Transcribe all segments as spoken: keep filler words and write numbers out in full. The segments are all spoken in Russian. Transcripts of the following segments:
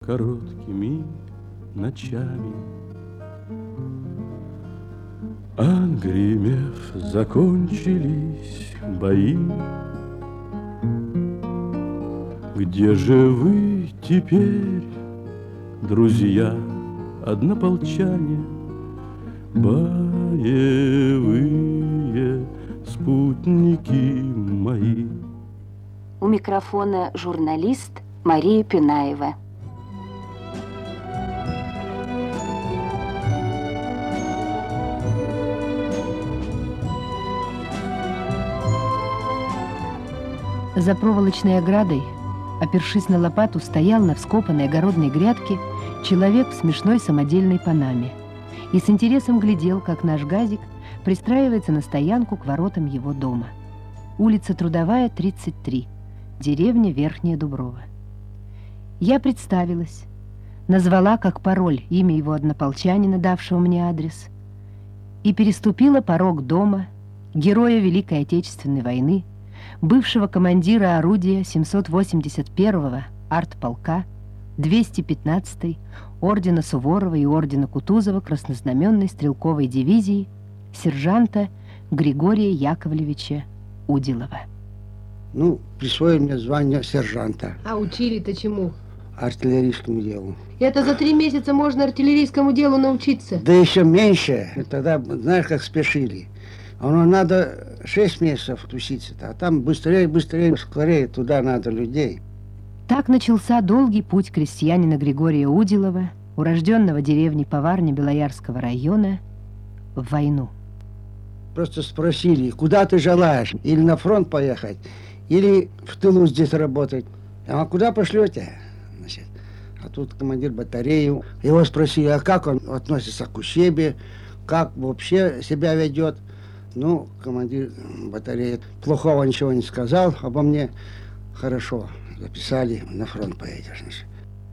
короткими ночами. Отгремев, закончились бои. Где же вы теперь, друзья, однополчане, боевые спутники мои? У микрофона журналист Мария Пинаева. За проволочной оградой, опершись на лопату, стоял на вскопанной огородной грядке человек в смешной самодельной панаме и с интересом глядел, как наш газик пристраивается на стоянку к воротам его дома. Улица Трудовая, тридцать три, деревня Верхняя Дуброва. Я представилась, назвала как пароль имя его однополчанина, давшего мне адрес, и переступила порог дома героя Великой Отечественной войны, бывшего командира орудия семьсот восемьдесят первого артполка, двести пятнадцатой ордена Суворова и ордена Кутузова краснознаменной стрелковой дивизии сержанта Григория Яковлевича Удилова. Ну, присвоили мне звание сержанта. А учили-то чему? Артиллерийскому делу. Это за три месяца можно артиллерийскому делу научиться? Да еще меньше. Тогда, знаешь, как спешили. Оно надо шесть месяцев учиться-то, а там быстрее, быстрее, скорее туда надо людей. Так начался долгий путь крестьянина Григория Удилова, урожденного деревни Поварни Белоярского района, в войну. Просто спросили, куда ты желаешь? Или на фронт поехать, или в тылу здесь работать. А куда пошлете? Значит, а тут командир батареи. Его спросили, а как он относится к учебе, как вообще себя ведет. Ну, командир батареи плохого ничего не сказал обо мне. Хорошо, записали, на фронт поедешь. Значит.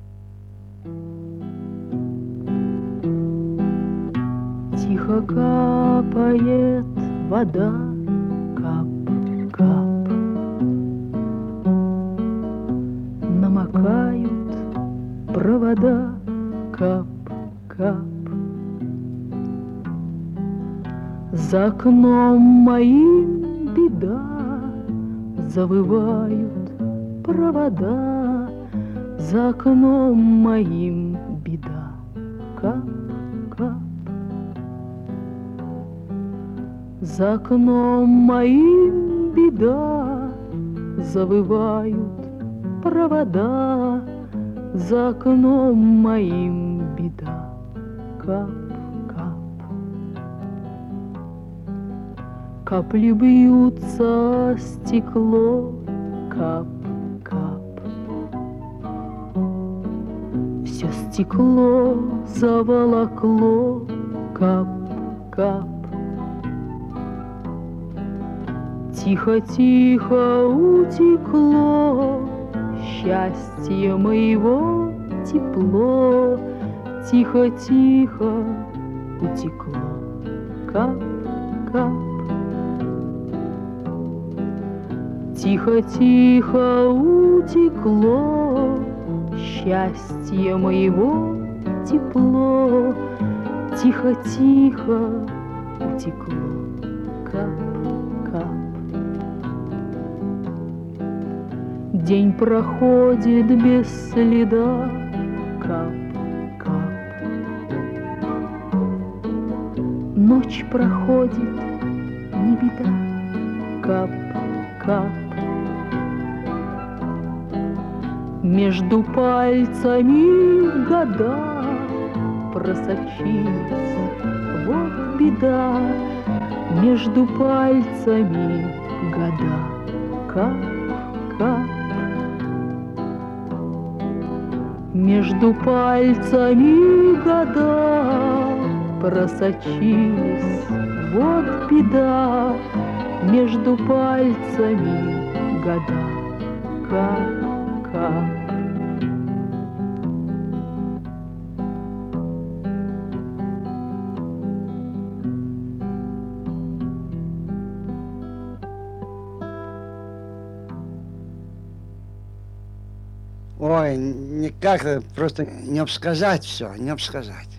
Тихо капает вода, кап-кап. Намокают провода, кап-кап. За окном моим беда, завывают провода. За окном моим беда, кап-кап. За окном моим беда, завывают провода. За окном моим беда, кап-кап. Капли бьются о стекло, кап-кап. Все стекло заволокло, кап-кап. Тихо-тихо утекло счастье моего тепло. Тихо-тихо утекло, кап-кап. Тихо-тихо утекло счастье моего тепло. Тихо-тихо утекло, кап-кап. День проходит без следа, кап-кап. Ночь проходит, не беда, кап-кап. Между пальцами года просочились, вот беда. Между пальцами года, кап-кап. Между пальцами года просочились, вот беда. Между пальцами года, кап-кап. Ой, никак, просто не обсказать все, не обсказать.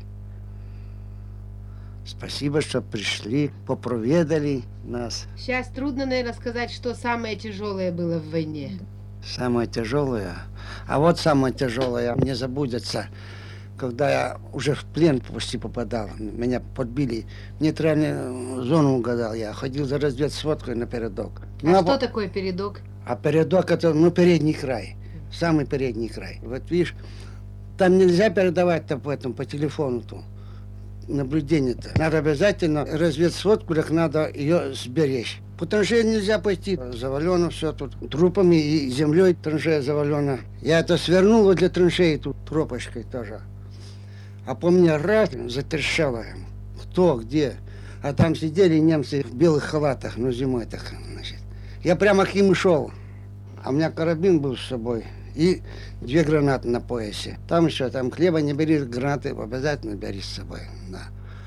Спасибо, что пришли, попроведали нас. Сейчас трудно, наверное, сказать, что самое тяжелое было в войне. Самое тяжелое? А вот самое тяжелое не забудется, когда я уже в плен почти попадал. Меня подбили, в нейтральную зону угадал. Я ходил за разведсводкой на передок. А Ну, что а, такое передок? а передок это, ну, передний край. Самый передний край. Вот видишь, там нельзя передавать-то по этому, по телефону-то. Наблюдение-то. Надо обязательно разведсводку, так надо ее сберечь. По траншее нельзя пойти. Завалено все тут трупами и землей, траншея завалена. Я это свернул вот для траншеи тут тропочкой тоже. А по мне раз затрещало. Кто, где. А там сидели немцы в белых халатах, ну зимой так, значит. Я прямо к ним шел. А у меня карабин был с собой. И две гранаты на поясе. Там еще, там хлеба не бери, гранаты обязательно бери с собой. Да.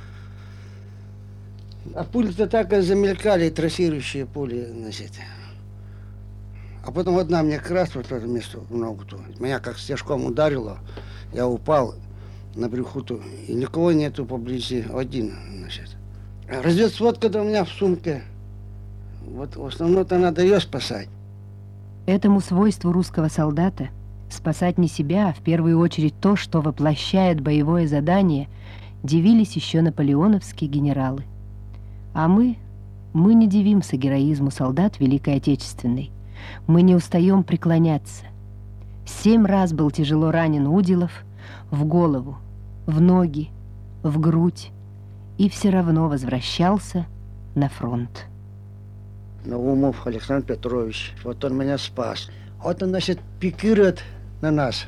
А пули-то так и замелькали, трассирующие пули, значит. А потом одна мне как раз вот это место в ногу-то. Меня как стежком ударило, я упал на брюху-то, и никого нету поблизости, один, значит. А разведсводка-то у меня в сумке. Вот в основном-то надо ее спасать. Этому свойству русского солдата спасать не себя, а в первую очередь то, что воплощает боевое задание, дивились еще наполеоновские генералы. А мы, мы не дивимся героизму солдат Великой Отечественной. Мы не устаем преклоняться. Семь раз был тяжело ранен Уделов в голову, в ноги, в грудь, и все равно возвращался на фронт. Наумов Александр Петрович, вот он меня спас. Вот он, значит, пикирует на нас.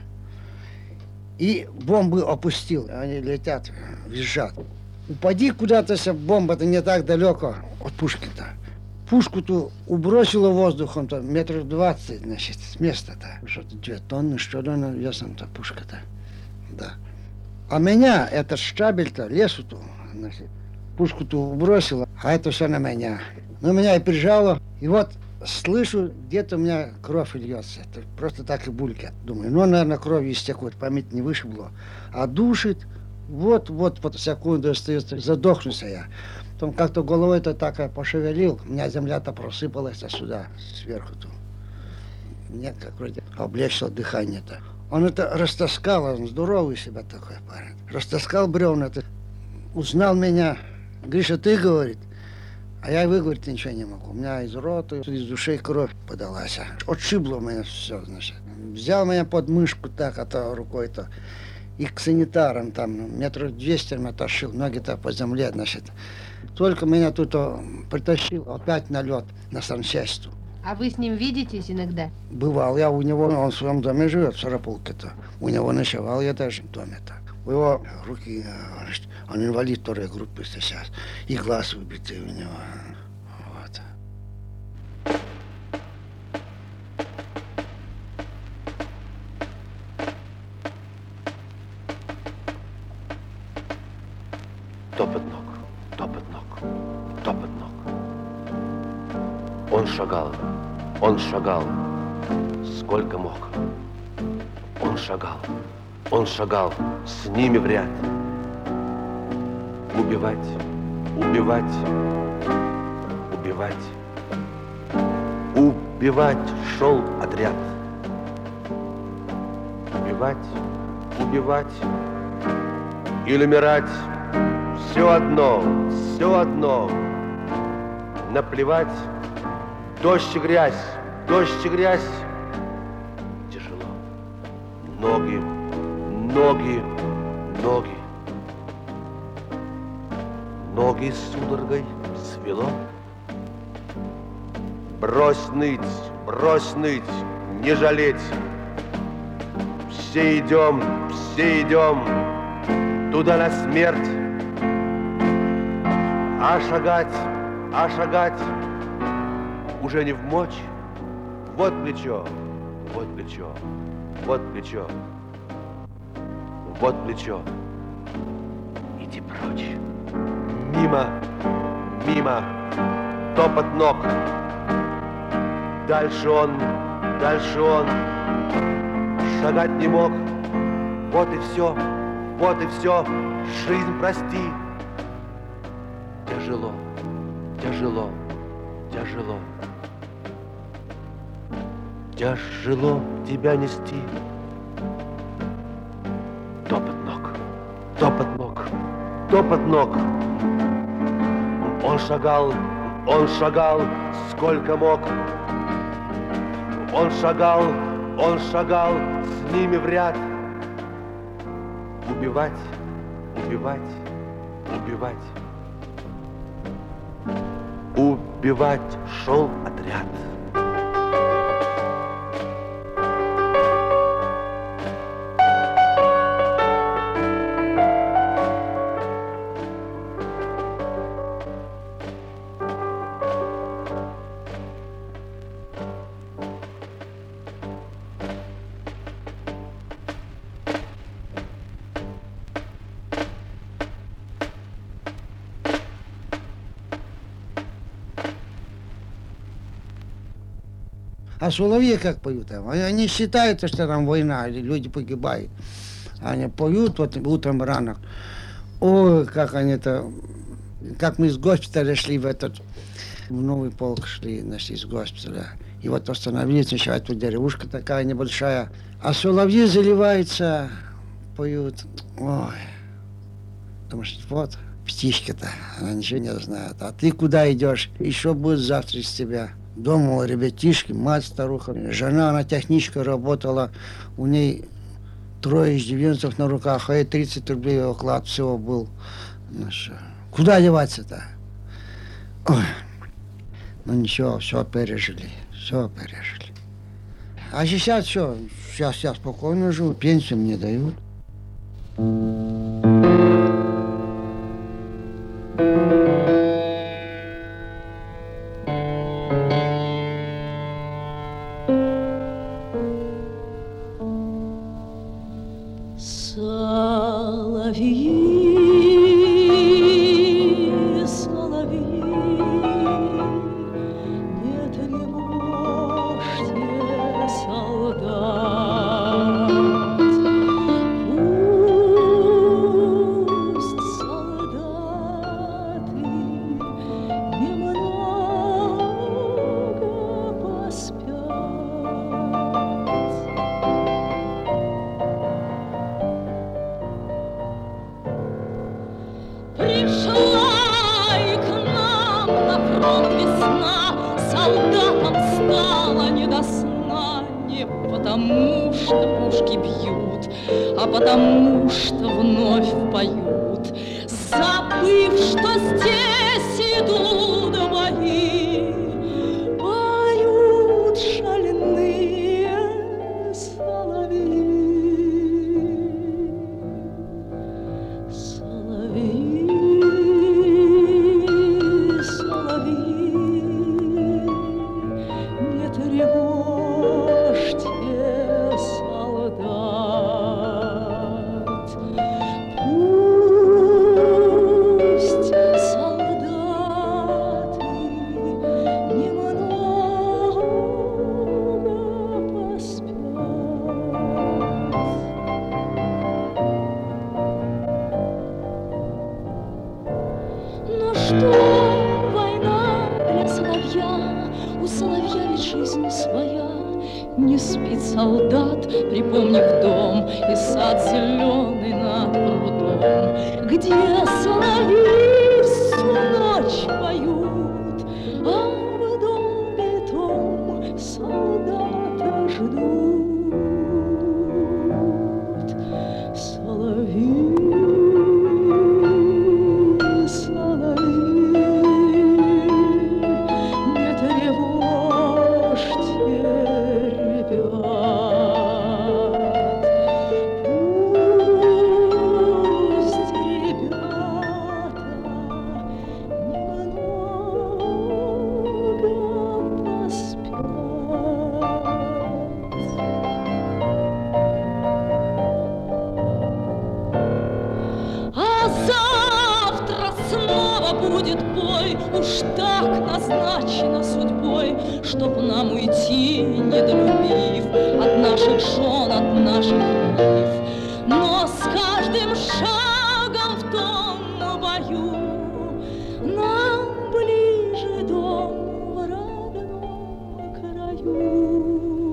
И бомбы опустил. Они летят, визжат. Упади куда-то, бомба-то не так далеко от пушки-то. Пушку-то убросило воздухом-то метров двадцать, значит, с места-то. Что-то две тонны, что-то она весом-то пушка-то. Да. А меня, этот штабель-то, лесу-то, значит, пушку-то убросило, а это все на меня. Ну, меня и прижало, и вот слышу, где-то у меня кровь льется. Это просто так и булькает. Думаю, ну, наверное, кровью истекут, память не вышибло. А душит, вот-вот, под секунду остается, задохнусь я. Потом как-то головой-то так я пошевелил, у меня земля-то просыпалась сюда, сверху-то. Мне как вроде облегчило дыхание-то. Он это растаскал, он здоровый себя такой парень. Растаскал бревна-то, узнал меня. Гриша, ты, говорит, а я выговорить ничего не могу. У меня из рота, из души кровь подалась. Отшибло меня все, значит. Взял меня под мышку так, а то рукой-то. И к санитарам там метров двести он оттащил, ноги-то по земле, значит. Только меня тут притащил опять на лед, на санчасть. А вы с ним видитесь иногда? Бывал я у него, он в своем доме живет, в Сарапулке-то. У него ночевал я даже в доме так. У его руки, он инвалид второй группы сейчас. И глаз выбитый у него. Вот. Топот ног, топот ног, топот ног. Он шагал, он шагал, сколько мог. Он шагал, он шагал с ними в ряд. Убивать, убивать, убивать. Убивать шел отряд. Убивать, убивать или умирать. Все одно, все одно. Наплевать. Дождь и грязь, дождь и грязь. Тяжело. Ноги, ноги, ноги. Ноги судорогой свело. Брось ныть, брось ныть, не жалеть. Все идем, все идем туда на смерть. А шагать, а шагать уже не в мочь. Вот плечо, вот плечо, вот плечо, вот плечо. Иди прочь. Мимо, мимо, топот ног. Дальше он, дальше он шагать не мог. Вот и все, вот и все, жизнь прости. Тяжело, тяжело, тяжело. Тяжело тебя нести. Топот ног, топот ног, топот ног. Он шагал, он шагал, сколько мог. Он шагал, он шагал с ними в ряд. Убивать, убивать, убивать. Убивать шел отряд. А соловьи как поют там? Они считают, что там война, люди погибают. Они поют вот утром рано. Ой, как они-то... Как мы из госпиталя шли в этот... В новый полк шли, значит, из госпиталя. И вот остановились, начинает тут деревушка такая небольшая. А соловьи заливаются, поют. Ой. Думаешь, вот, птичка-то, она ничего не знает. А ты куда идешь? Еще будет завтра из тебя. Дома у ребятишки, мать старуха, жена, она техничкой работала, у ней трое иждивенцев на руках, а ей тридцать рублей оклад всего был. Ну что, куда деваться-то? Ой, ну ничего, все пережили, все пережили. А сейчас все, сейчас я спокойно живу, пенсию мне дают. будет бой, уж так назначено судьбой, чтоб нам уйти, недолюбив от наших жен, от наших нив. Но с каждым шагом в том бою нам ближе дом в родном краю.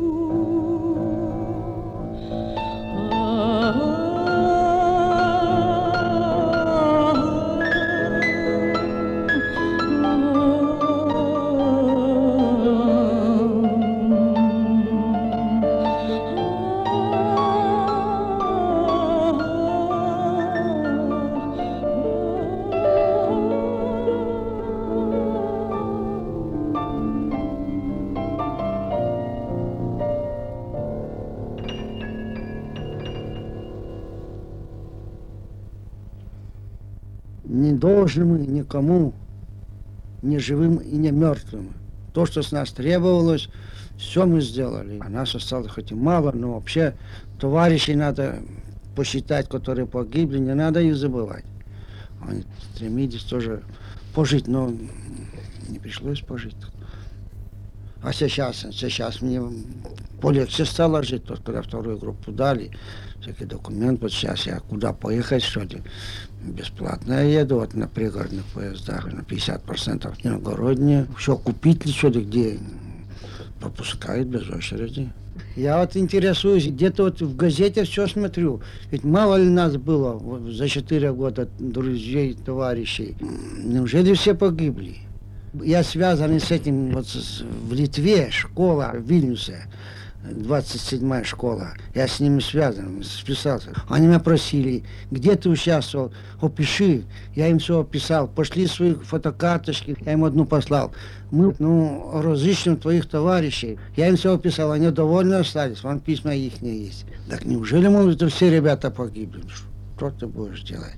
Не должны мы никому, ни живым и ни мертвым. То, что с нас требовалось, все мы сделали. А нас осталось хоть и мало, но вообще товарищей надо посчитать, которые погибли, не надо их забывать. Они стремились тоже пожить, но не пришлось пожить. А сейчас, сейчас мне полегче стало жить, вот когда вторую группу дали, всякие документы, вот сейчас я куда поехать, что ли, бесплатно я еду вот на пригородных поездах, на пятьдесят процентов иногородние, все купить ли что-то, где пропускают без очереди. Я вот интересуюсь, где-то вот в газете все смотрю, ведь мало ли нас было вот, за четыре года друзей, товарищей, неужели все погибли? Я связан с этим вот с, в Литве, школа в Вильнюсе, двадцать седьмая школа. Я с ними связан, списался. Они меня просили, где ты участвовал, опиши. Я им все описал. Пошли свои фотокарточки, я им одну послал. Мы, ну, разыщем твоих товарищей. Я им все описал, они довольны остались. Вон письма их не есть. Так неужели, может, это все ребята погибли? Что ты будешь делать?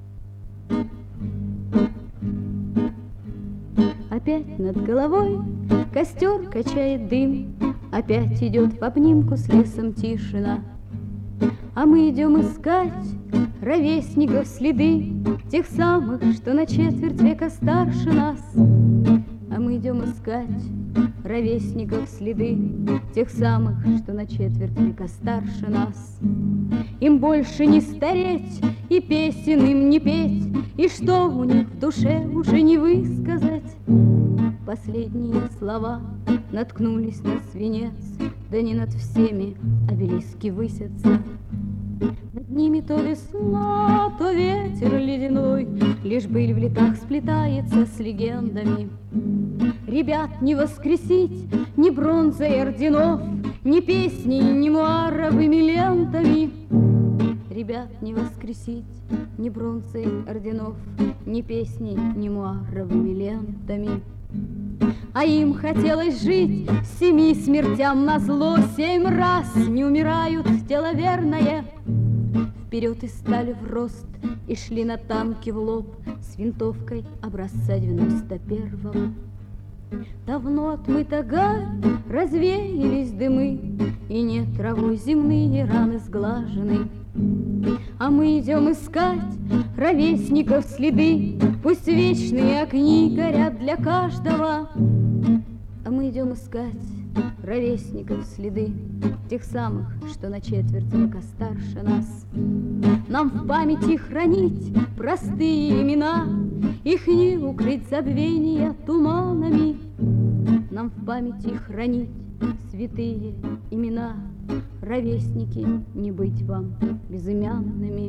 Опять над головой костер качает дым, опять идет в обнимку с лесом тишина. А мы идем искать ровесников следы, тех самых, что на четверть века старше нас. А мы идем искать ровесников следы, тех самых, что на четверть века старше нас. Им больше не стареть, и песен им не петь, и что у них в душе уже не высказать. Последние слова наткнулись на свинец, да не над всеми обелиски высятся. Над ними то весна, то ветер ледяной, лишь быль в летах сплетается с легендами. Ребят не воскресить ни бронзой орденов, ни песней, ни муаровыми лентами. Ребят не воскресить ни бронзой орденов, ни песней, ни муаровыми лентами. А им хотелось жить семи смертям назло, семь раз не умирают тело верное. Вперед и стали в рост, и шли на танки в лоб с винтовкой образца девяносто первого. Давно отмыта гарь, развеялись дымы, и нет травой земные раны сглажены. А мы идем искать ровесников следы, пусть вечные огни горят для каждого. А мы идем искать ровесников следы, тех самых, что на четверть века старше нас. Нам в памяти хранить простые имена, их не укрыть забвения туманами. Нам в памяти хранить святые имена, ровесники, не быть вам безымянными.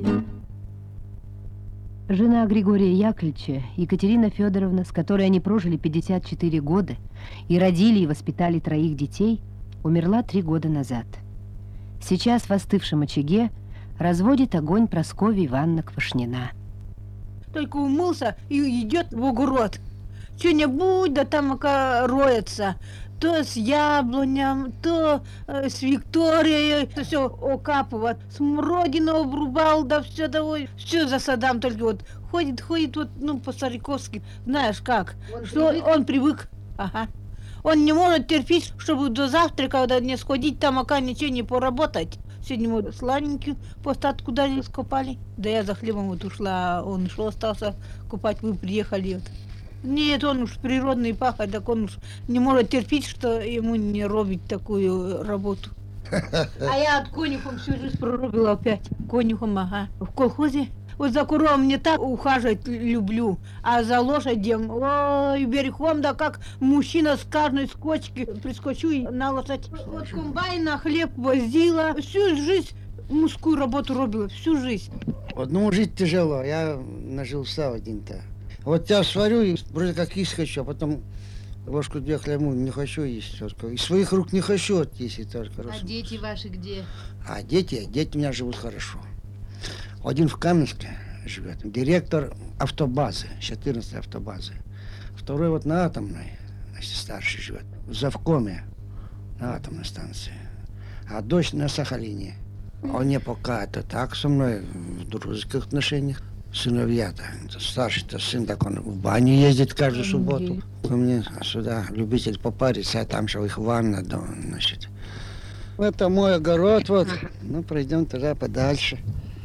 Жена Григория Яковлевича, Екатерина Федоровна, с которой они прожили пятьдесят четыре года и родили и воспитали троих детей, умерла три года назад. Сейчас в остывшем очаге разводит огонь Прасковья Ивановна Квашнина. Только умылся и идет в огород. Что-нибудь, да там ока роется. То с яблоням, то э, с Викторией, то все окапывает. Смородину обрубал, да все того, все за садам, только вот ходит, ходит вот, ну, по-стариковски, знаешь как, он что привык? Он привык, ага. Он не может терпеть, чтобы до завтрака, когда не сходить, там ока ничего не поработать. Сегодня мы сладенький по остатку дали, скопали. Да я за хлебом вот ушла, он шел, остался купать, мы приехали. Вот. Нет, он уж природный пахарь, так он уж не может терпеть, что ему не робить такую работу. А я от конюхом всю жизнь прорубила опять. Конюхом, ага. В колхозе. Вот за коровом не так ухаживать люблю, а за лошадем, ой, верхом, да как мужчина с каждой скочки прискочу и на лошадь. Вот комбайн на хлеб возила, всю жизнь мужскую работу робила, всю жизнь. Одному жить тяжело, я нажился один-то. Вот я сварю, и вроде как есть хочу, а потом ложку две хлебу не хочу есть только. И своих рук не хочу вот есть только. А дети ваши где? А дети, дети у меня живут хорошо. Один в Каменске живет, директор автобазы, четырнадцатой автобазы. Второй вот на атомной, значит, старший живет, в завкоме на атомной станции. А дочь на Сахалине. Он не пока это так со мной в дружеских отношениях. Сыновья-то, старший-то сын, так он в баню ездит каждую субботу. Ко мне сюда любитель попариться, а там же их ванна, да, значит. Это мой огород, вот. Ну, пройдем туда подальше.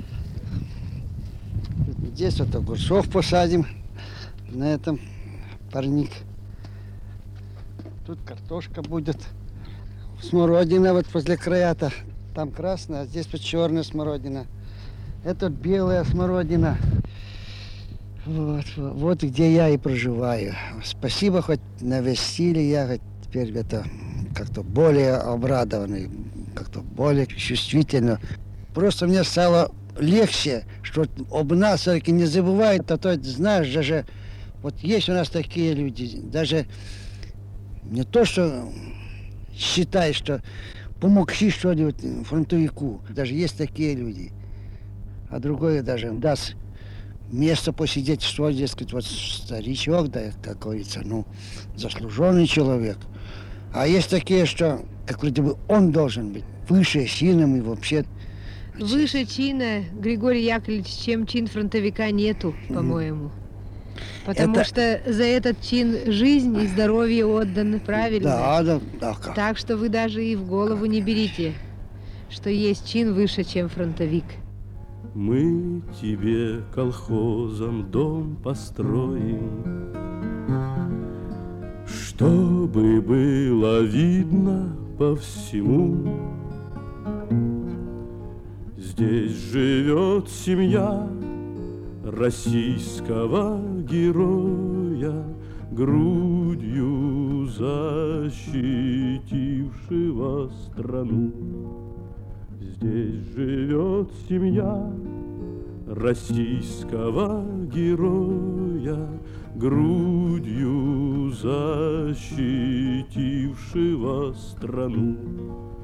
Здесь вот огурцов посадим на этом парник. Тут картошка будет. Смородина вот возле края-то. Там красная, а здесь вот черная смородина. Это белая смородина. Вот, вот, вот где я и проживаю. Спасибо, хоть навестили, я хоть теперь это как-то более обрадованный, как-то более чувствительно. Просто мне стало легче, что об нас все-таки не забывают, а то, знаешь, даже вот есть у нас такие люди, даже не то, что считай, что помогши что-нибудь фронтовику, даже есть такие люди, а другое даже даст место посидеть, что, дескать, вот старичок, да, как говорится, ну, заслуженный человек. А есть такие, что, как вроде бы, он должен быть выше чином и вообще. Выше чина, Григорий Яковлевич, чем чин фронтовика нету, по-моему. Потому это... что за этот чин жизнь и здоровье отданы, правильно? Да, да, да. Как? Так что вы даже и в голову не берите, что есть чин выше, чем фронтовик. Мы тебе колхозом дом построим, чтобы было видно по всему. Здесь живет семья российского героя, грудью защитившего страну. Здесь живет семья российского героя, грудью защитившего страну.